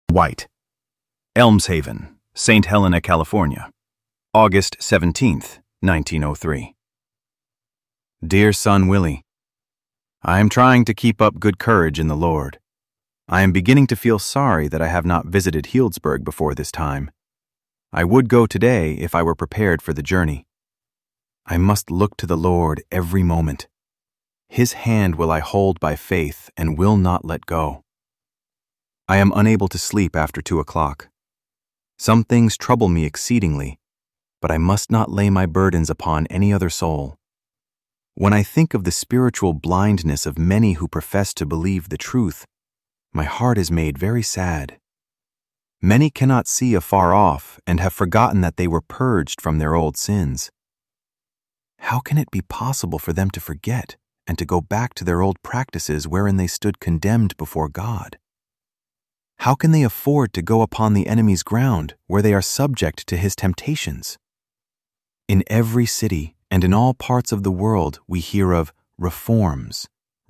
White. Elmshaven, St. Helena, California, August 17th, 1903. Dear son Willie, I am trying to keep up good courage in the Lord. I am beginning to feel sorry that I have not visited Healdsburg before this time. I would go today if I were prepared for the journey. I must look to the Lord every moment. His hand will I hold by faith and will not let go. I am unable to sleep after 2 o'clock. Some things trouble me exceedingly, but I must not lay my burdens upon any other soul. When I think of the spiritual blindness of many who profess to believe the truth, my heart is made very sad. Many cannot see afar off and have forgotten that they were purged from their old sins. How can it be possible for them to forget and to go back to their old practices wherein they stood condemned before God? How can they afford to go upon the enemy's ground where they are subject to his temptations? In every city and in all parts of the world we hear of reforms.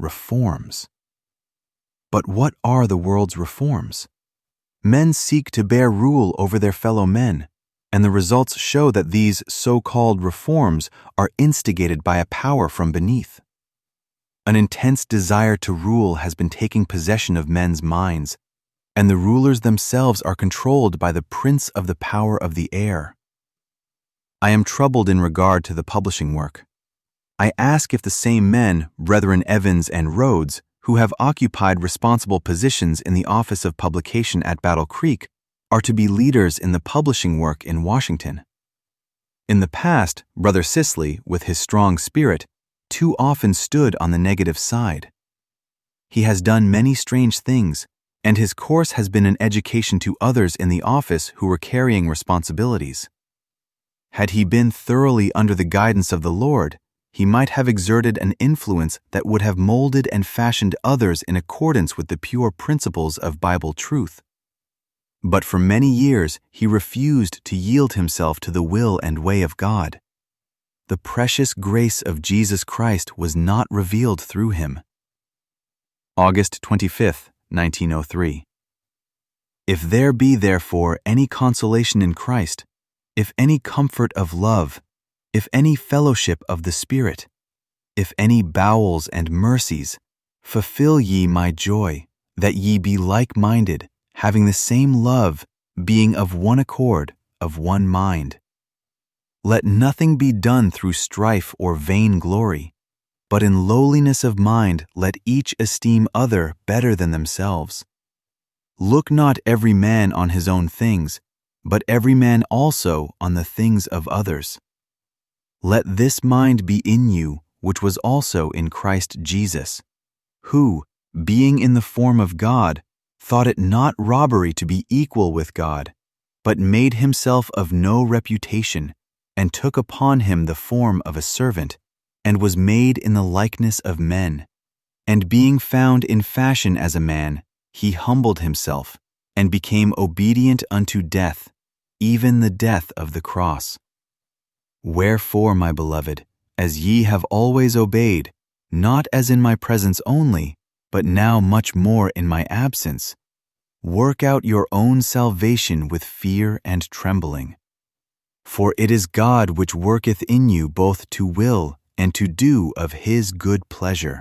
But what are the world's reforms? Men seek to bear rule over their fellow men, and the results show that these so-called reforms are instigated by a power from beneath. An intense desire to rule has been taking possession of men's minds, and the rulers themselves are controlled by the prince of the power of the air. I am troubled in regard to the publishing work. I ask if the same men, Brethren Evans and Rhodes, who have occupied responsible positions in the office of publication at Battle Creek, are to be leaders in the publishing work in Washington. In the past, Brother Sisley, with his strong spirit, too often stood on the negative side. He has done many strange things, and his course has been an education to others in the office who were carrying responsibilities. Had he been thoroughly under the guidance of the Lord, he might have exerted an influence that would have molded and fashioned others in accordance with the pure principles of Bible truth. But for many years he refused to yield himself to the will and way of God. The precious grace of Jesus Christ was not revealed through him. August 25th, 1903. If there be therefore any consolation in Christ, if any comfort of love, if any fellowship of the Spirit, if any bowels and mercies, fulfill ye my joy, that ye be like-minded, having the same love, being of one accord, of one mind. Let nothing be done through strife or vain glory, but in lowliness of mind let each esteem other better than themselves. Look not every man on his own things, but every man also on the things of others. Let this mind be in you, which was also in Christ Jesus, who, being in the form of God, thought it not robbery to be equal with God, but made himself of no reputation, and took upon him the form of a servant, and was made in the likeness of men. And being found in fashion as a man, he humbled himself, and became obedient unto death, even the death of the cross. Wherefore, my beloved, as ye have always obeyed, not as in my presence only, but now much more in my absence, work out your own salvation with fear and trembling. For it is God which worketh in you both to will and to do of his good pleasure.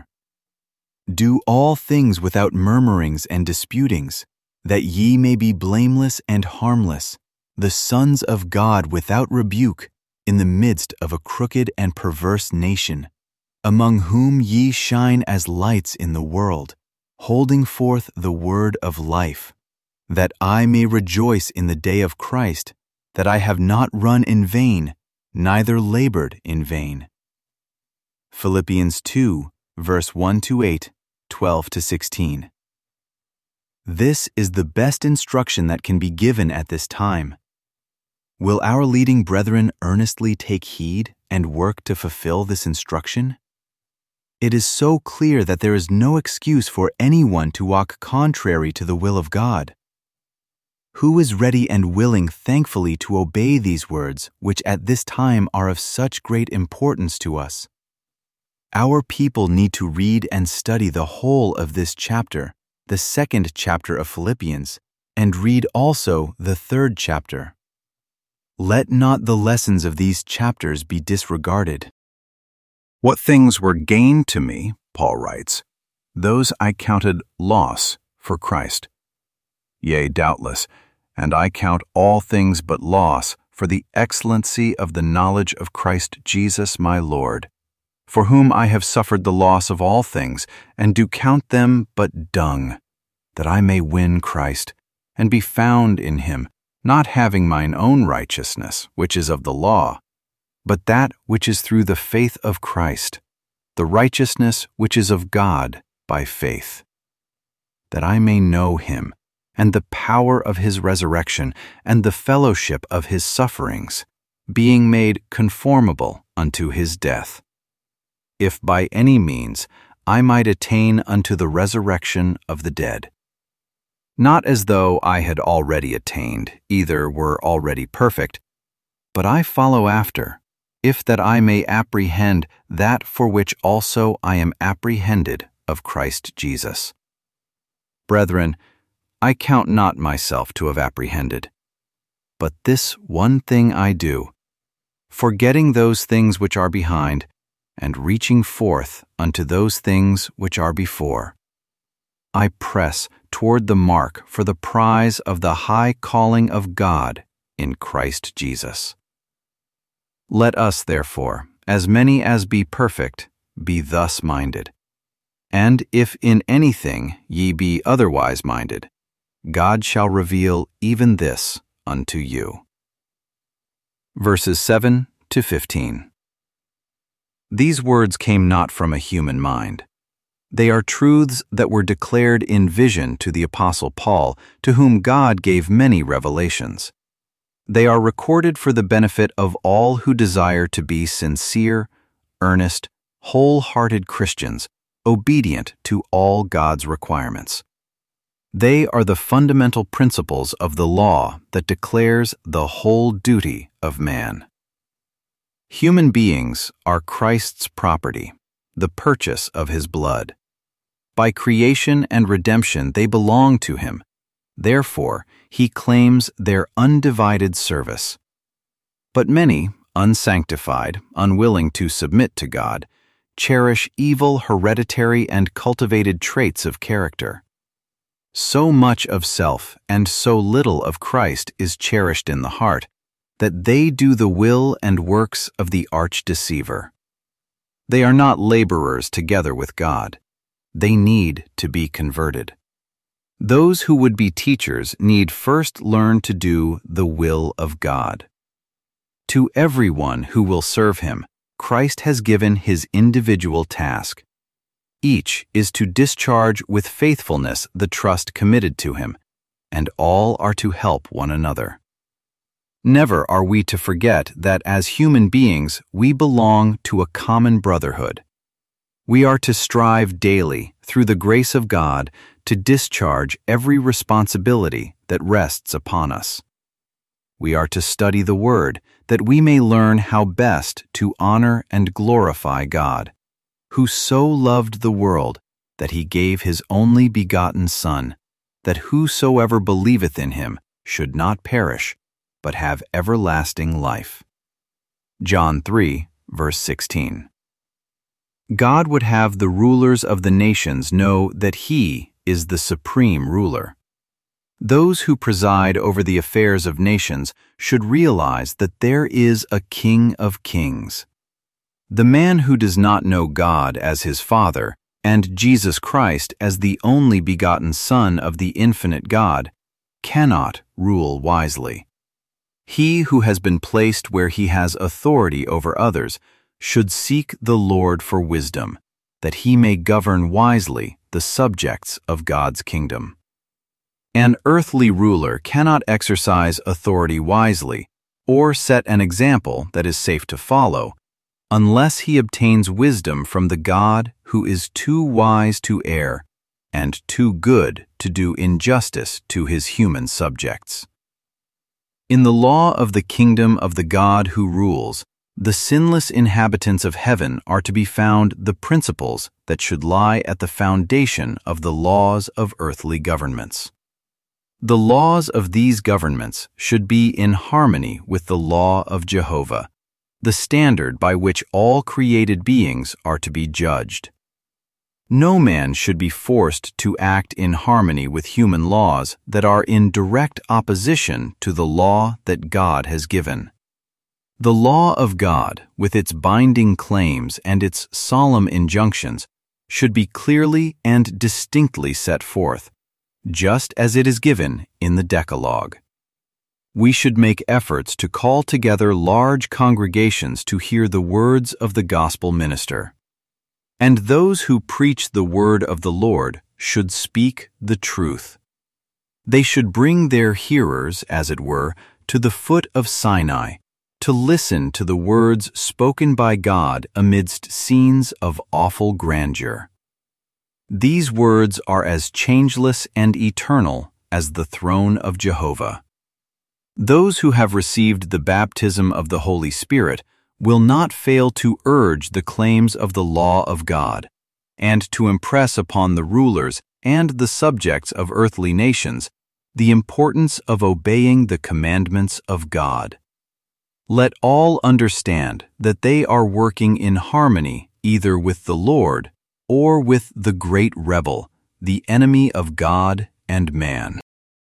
Do all things without murmurings and disputings, that ye may be blameless and harmless, the sons of God without rebuke, in the midst of a crooked and perverse nation, among whom ye shine as lights in the world, holding forth the word of life, that I may rejoice in the day of Christ, that I have not run in vain, neither labored in vain. Philippians 2, verse 1-8, 12-16. This is the best instruction that can be given at this time. Will our leading brethren earnestly take heed and work to fulfill this instruction? It is so clear that there is no excuse for anyone to walk contrary to the will of God. Who is ready and willing thankfully to obey these words, which at this time are of such great importance to us? Our people need to read and study the whole of this chapter, the second chapter of Philippians, and read also the 3rd chapter. Let not the lessons of these chapters be disregarded. What things were gain to me, Paul writes, those I counted loss for Christ. Yea, doubtless, and I count all things but loss for the excellency of the knowledge of Christ Jesus my Lord, for whom I have suffered the loss of all things, and do count them but dung, that I may win Christ, and be found in him, not having mine own righteousness, which is of the law, but that which is through the faith of Christ, the righteousness which is of God by faith, that I may know him, and the power of his resurrection, and the fellowship of his sufferings, being made conformable unto his death, if by any means I might attain unto the resurrection of the dead. Not as though I had already attained, either were already perfect, but I follow after, if that I may apprehend that for which also I am apprehended of Christ Jesus. Brethren, I count not myself to have apprehended, but this one thing I do, forgetting those things which are behind, and reaching forth unto those things which are before. I press toward the mark for the prize of the high calling of God in Christ Jesus. Let us, therefore, as many as be perfect, be thus minded. And if in anything ye be otherwise minded, God shall reveal even this unto you. Verses 7 to 15. These words came not from a human mind. They are truths that were declared in vision to the Apostle Paul, to whom God gave many revelations. They are recorded for the benefit of all who desire to be sincere, earnest, whole-hearted Christians, obedient to all God's requirements. They are the fundamental principles of the law that declares the whole duty of man. Human beings are Christ's property, the purchase of his blood. By creation and redemption they belong to him. Therefore, he claims their undivided service. But many, unsanctified, unwilling to submit to God, cherish evil hereditary and cultivated traits of character. So much of self and so little of Christ is cherished in the heart, that they do the will and works of the arch-deceiver. They are not laborers together with God. They need to be converted. Those who would be teachers need first learn to do the will of God. To everyone who will serve him, Christ has given his individual task. Each is to discharge with faithfulness the trust committed to him, and all are to help one another. Never are we to forget that as human beings we belong to a common brotherhood. We are to strive daily, through the grace of God, to discharge every responsibility that rests upon us. We are to study the Word, that we may learn how best to honor and glorify God, who so loved the world that he gave his only begotten Son, that whosoever believeth in him should not perish, but have everlasting life. John 3, verse 16. God would have the rulers of the nations know that he is the supreme ruler. Those who preside over the affairs of nations should realize that there is a King of Kings. The man who does not know God as his Father and Jesus Christ as the only begotten Son of the infinite God cannot rule wisely. He who has been placed where he has authority over others should seek the Lord for wisdom, that he may govern wisely the subjects of God's kingdom. An earthly ruler cannot exercise authority wisely or set an example that is safe to follow unless he obtains wisdom from the God who is too wise to err and too good to do injustice to his human subjects. In the law of the kingdom of the God who rules, the sinless inhabitants of heaven are to be found the principles that should lie at the foundation of the laws of earthly governments. The laws of these governments should be in harmony with the law of Jehovah, the standard by which all created beings are to be judged. No man should be forced to act in harmony with human laws that are in direct opposition to the law that God has given. The law of God, with its binding claims and its solemn injunctions, should be clearly and distinctly set forth, just as it is given in the Decalogue. We should make efforts to call together large congregations to hear the words of the gospel minister. And those who preach the word of the Lord should speak the truth. They should bring their hearers, as it were, to the foot of Sinai, to listen to the words spoken by God amidst scenes of awful grandeur. These words are as changeless and eternal as the throne of Jehovah. Those who have received the baptism of the Holy Spirit will not fail to urge the claims of the law of God, and to impress upon the rulers and the subjects of earthly nations the importance of obeying the commandments of God. Let all understand that they are working in harmony either with the Lord or with the great rebel, the enemy of God and man.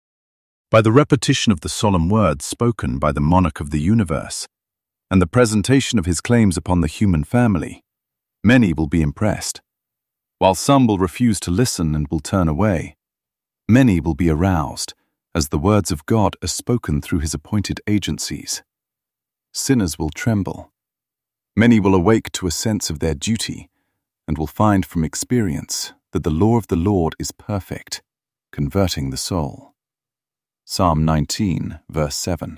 By the repetition of the solemn words spoken by the monarch of the universe, and the presentation of his claims upon the human family, many will be impressed. While some will refuse to listen and will turn away, many will be aroused as the words of God are spoken through his appointed agencies. Sinners will tremble. Many will awake to a sense of their duty and will find from experience that the law of the Lord is perfect, converting the soul. Psalm 19, verse 7.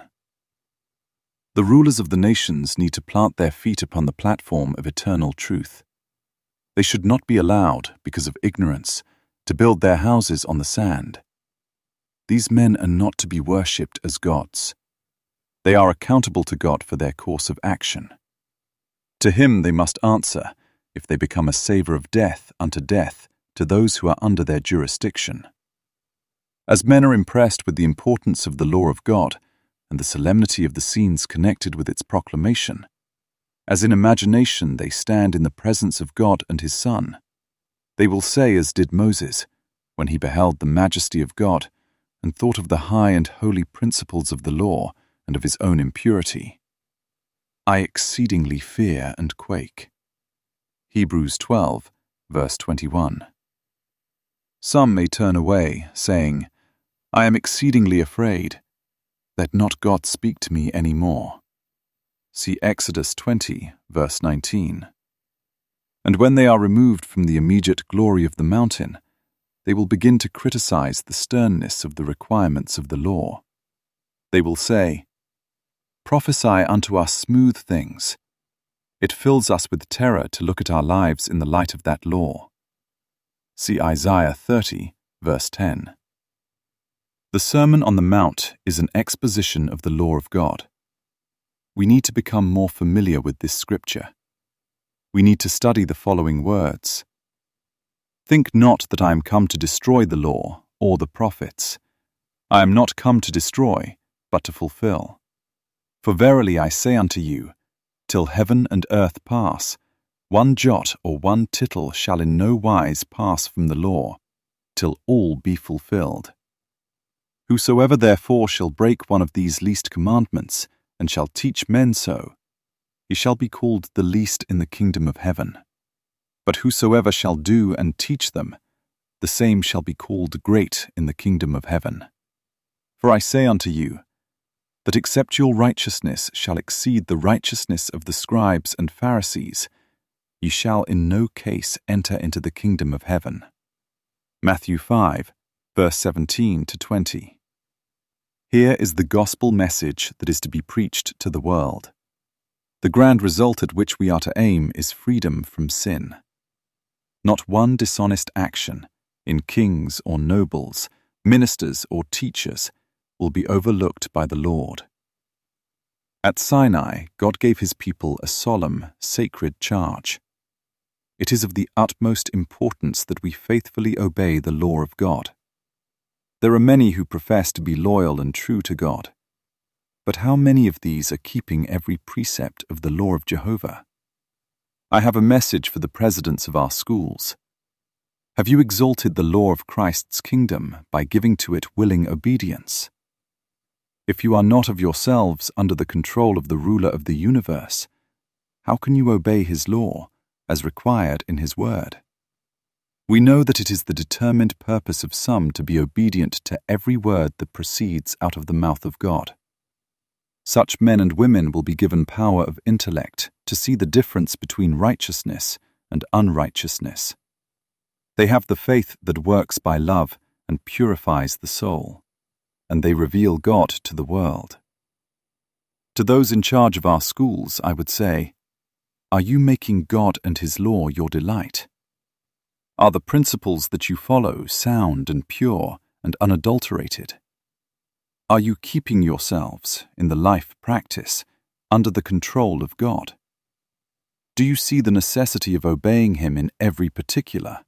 The rulers of the nations need to plant their feet upon the platform of eternal truth. They should not be allowed, because of ignorance, to build their houses on the sand. These men are not to be worshipped as gods. They are accountable to God for their course of action. To him they must answer if they become a savor of death unto death to those who are under their jurisdiction. As men are impressed with the importance of the law of God and the solemnity of the scenes connected with its proclamation, as in imagination they stand in the presence of God and his Son, they will say as did Moses, when he beheld the majesty of God and thought of the high and holy principles of the law and of his own impurity, I exceedingly fear and quake. Hebrews 12, verse 21. Some may turn away, saying, I am exceedingly afraid. Let not God speak to me any more. See Exodus 20, verse 19. And when they are removed from the immediate glory of the mountain, they will begin to criticize the sternness of the requirements of the law. They will say, Prophesy unto us smooth things. It fills us with terror to look at our lives in the light of that law. See Isaiah 30, verse 10. The Sermon on the Mount is an exposition of the law of God. We need to become more familiar with this scripture. We need to study the following words. Think not that I am come to destroy the law or the prophets. I am not come to destroy, but to fulfill. For verily I say unto you, till heaven and earth pass, one jot or one tittle shall in no wise pass from the law, till all be fulfilled. Whosoever therefore shall break one of these least commandments, and shall teach men so, he shall be called the least in the kingdom of heaven. But whosoever shall do and teach them, the same shall be called great in the kingdom of heaven. For I say unto you, that except your righteousness shall exceed the righteousness of the scribes and Pharisees, ye shall in no case enter into the kingdom of heaven. Matthew 5, verse 17 to 20. Here is the gospel message that is to be preached to the world. The grand result at which we are to aim is freedom from sin. Not one dishonest action, in kings or nobles, ministers or teachers, will be overlooked by the Lord. At Sinai, God gave his people a solemn, sacred charge. It is of the utmost importance that we faithfully obey the law of God. There are many who profess to be loyal and true to God. But how many of these are keeping every precept of the law of Jehovah? I have a message for the presidents of our schools. Have you exalted the law of Christ's kingdom by giving to it willing obedience? If you are not of yourselves under the control of the ruler of the universe, how can you obey his law as required in his word? We know that it is the determined purpose of some to be obedient to every word that proceeds out of the mouth of God. Such men and women will be given power of intellect to see the difference between righteousness and unrighteousness. They have the faith that works by love and purifies the soul, and they reveal God to the world. To those in charge of our schools, I would say, are you making God and his law your delight? Are the principles that you follow sound and pure and unadulterated? Are you keeping yourselves, in the life practice, under the control of God? Do you see the necessity of obeying him in every particular?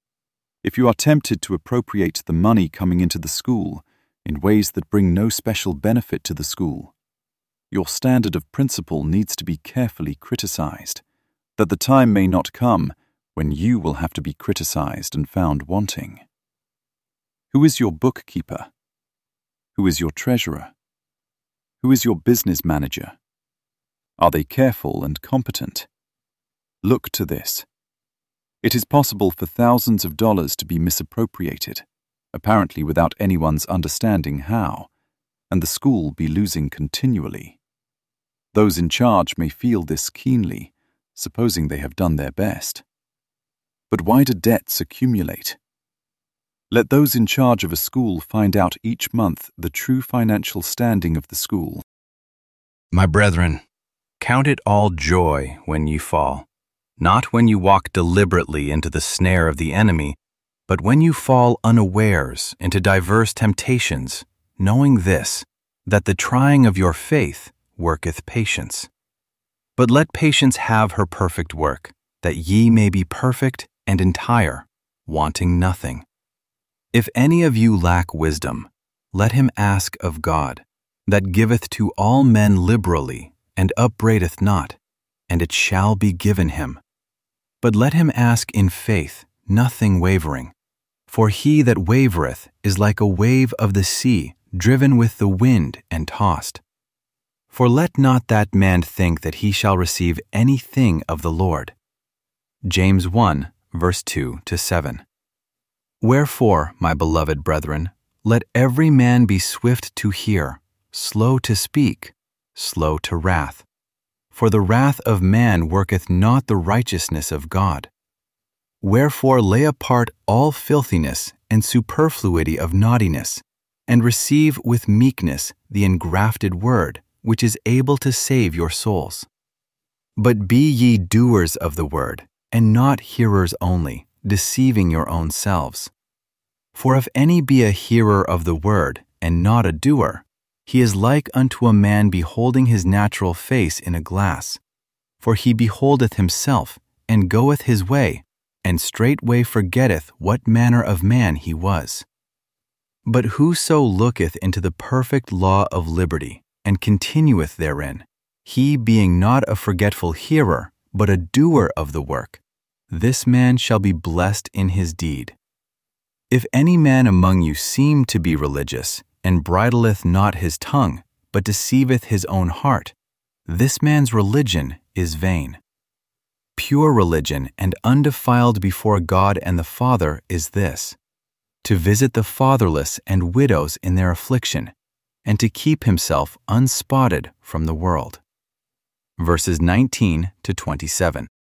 If you are tempted to appropriate the money coming into the school in ways that bring no special benefit to the school, your standard of principle needs to be carefully criticized, that the time may not come when you will have to be criticized and found wanting. Who is your bookkeeper? Who is your treasurer? Who is your business manager? Are they careful and competent? Look to this. It is possible for thousands of dollars to be misappropriated, apparently without anyone's understanding how, and the school be losing continually. Those in charge may feel this keenly, supposing they have done their best. But why do debts accumulate? Let those in charge of a school find out each month the true financial standing of the school. My brethren, count it all joy when ye fall, not when you walk deliberately into the snare of the enemy, but when you fall unawares into diverse temptations, knowing this, that the trying of your faith worketh patience. But let patience have her perfect work, that ye may be perfect and entire, wanting nothing. If any of you lack wisdom, let him ask of God, that giveth to all men liberally, and upbraideth not, and it shall be given him. But let him ask in faith, nothing wavering. For he that wavereth is like a wave of the sea, driven with the wind and tossed. For let not that man think that he shall receive anything of the Lord. James 1, verse 2-7. Wherefore, my beloved brethren, let every man be swift to hear, slow to speak, slow to wrath. For the wrath of man worketh not the righteousness of God. Wherefore lay apart all filthiness and superfluity of naughtiness, and receive with meekness the engrafted word, which is able to save your souls. But be ye doers of the word, and not hearers only, deceiving your own selves. For if any be a hearer of the word, and not a doer, he is like unto a man beholding his natural face in a glass. For he beholdeth himself, and goeth his way, and straightway forgetteth what manner of man he was. But whoso looketh into the perfect law of liberty, and continueth therein, he being not a forgetful hearer, but a doer of the work, this man shall be blessed in his deed. If any man among you seem to be religious, and bridleth not his tongue, but deceiveth his own heart, this man's religion is vain. Pure religion and undefiled before God and the Father is this, to visit the fatherless and widows in their affliction, and to keep himself unspotted from the world. Verses 19-27.